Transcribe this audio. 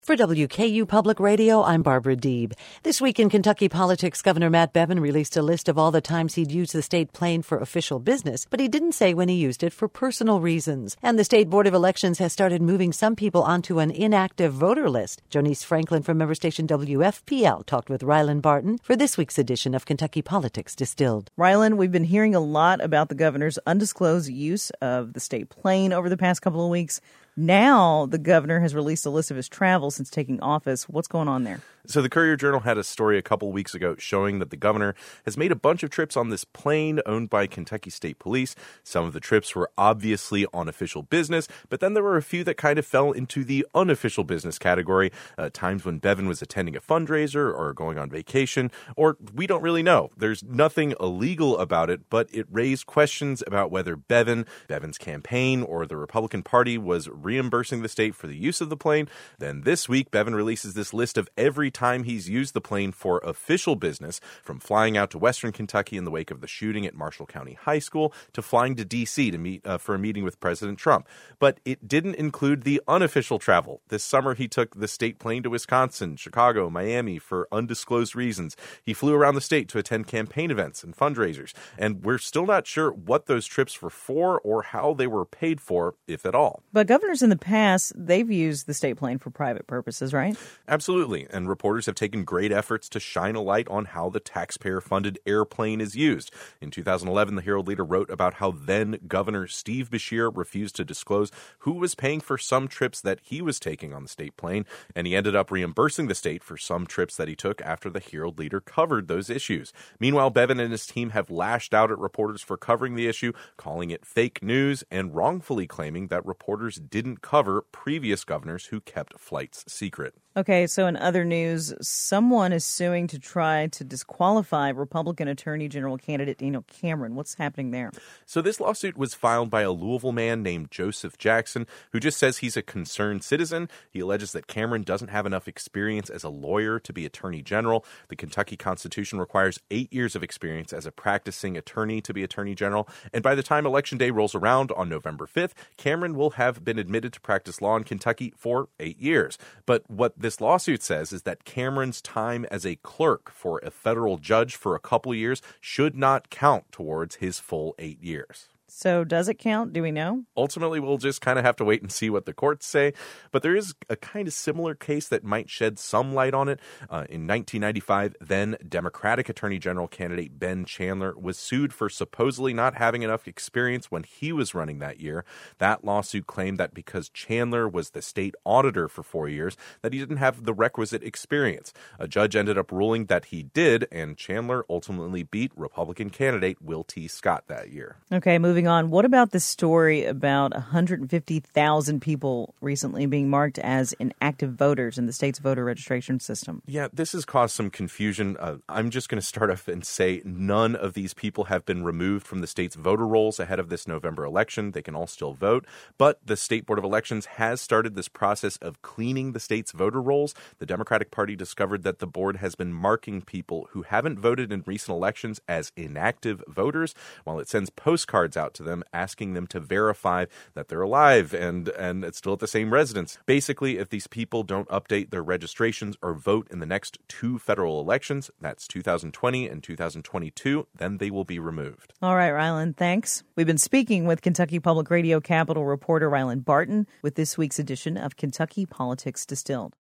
For WKU Public Radio, I'm Barbara Deeb. This week in Kentucky politics, Governor Matt Bevin released a list of all the times he'd used the state plane for official business, but he didn't say when he used it for personal reasons. And the State Board of Elections has started moving some people onto an inactive voter list. Jonice Franklin from member station WFPL talked with Rylan Barton for this week's edition of Kentucky Politics Distilled. Rylan, we've been hearing a lot about the governor's undisclosed use of the state plane over the past couple of weeks. Now the governor has released a list of his travels since taking office. What's going on there? So the Courier-Journal had a story a couple weeks ago showing that the governor has made a bunch of trips on this plane owned by Kentucky State Police. Some of the trips were obviously on official business, but then there were a few that kind of fell into the unofficial business category, times when Bevin was attending a fundraiser or going on vacation, or we don't really know. There's nothing illegal about it, but it raised questions about whether Bevin's campaign, or the Republican Party was reimbursing the state for the use of the plane. Then this week, Bevin releases this list of every time he's used the plane for official business, from flying out to Western Kentucky in the wake of the shooting at Marshall County High School to flying to D.C. to meet for a meeting with President Trump. But it didn't include the unofficial travel. This summer, he took the state plane to Wisconsin, Chicago, Miami for undisclosed reasons. He flew around the state to attend campaign events and fundraisers. And we're still not sure what those trips were for or how they were paid for, if at all. But governors in the past, they've used the state plane for private purposes, right? Absolutely. And reporters have taken great efforts to shine a light on how the taxpayer-funded airplane is used. In 2011, the Herald Leader wrote about how then-Governor Steve Beshear refused to disclose who was paying for some trips that he was taking on the state plane, and he ended up reimbursing the state for some trips that he took after the Herald Leader covered those issues. Meanwhile, Bevin and his team have lashed out at reporters for covering the issue, calling it fake news, and wrongfully claiming that reporters didn't cover previous governors who kept flights secret. Okay, so in other news, someone is suing to try to disqualify Republican Attorney General candidate Daniel Cameron. What's happening there? So this lawsuit was filed by a Louisville man named Joseph Jackson, who just says he's a concerned citizen. He alleges that Cameron doesn't have enough experience as a lawyer to be Attorney General. The Kentucky Constitution requires 8 years of experience as a practicing attorney to be Attorney General. And by the time Election Day rolls around on November 5th, Cameron will have been admitted to practice law in Kentucky for 8 years. But what this lawsuit says is that Cameron's time as a clerk for a federal judge for a couple years should not count towards his full 8 years. So does it count? Do we know? Ultimately, we'll just kind of have to wait and see what the courts say. But there is a kind of similar case that might shed some light on it. In 1995, then Democratic Attorney General candidate Ben Chandler was sued for supposedly not having enough experience when he was running that year. That lawsuit claimed that because Chandler was the state auditor for 4 years, that he didn't have the requisite experience. A judge ended up ruling that he did, and Chandler ultimately beat Republican candidate Will T. Scott that year. Okay, moving on. What about this story about 150,000 people recently being marked as inactive voters in the state's voter registration system? Yeah, this has caused some confusion. I'm just going to start off and say none of these people have been removed from the state's voter rolls ahead of this November election. They can all still vote. But the State Board of Elections has started this process of cleaning the state's voter rolls. The Democratic Party discovered that the board has been marking people who haven't voted in recent elections as inactive voters, while it sends postcards out to them asking them to verify that they're alive and it's still at the same residence. Basically, if these people don't update their registrations or vote in the next 2 federal elections, that's 2020 and 2022, then they will be removed. All right, Rylan, thanks. We've been speaking with Kentucky Public Radio Capitol reporter Rylan Barton with this week's edition of Kentucky Politics Distilled.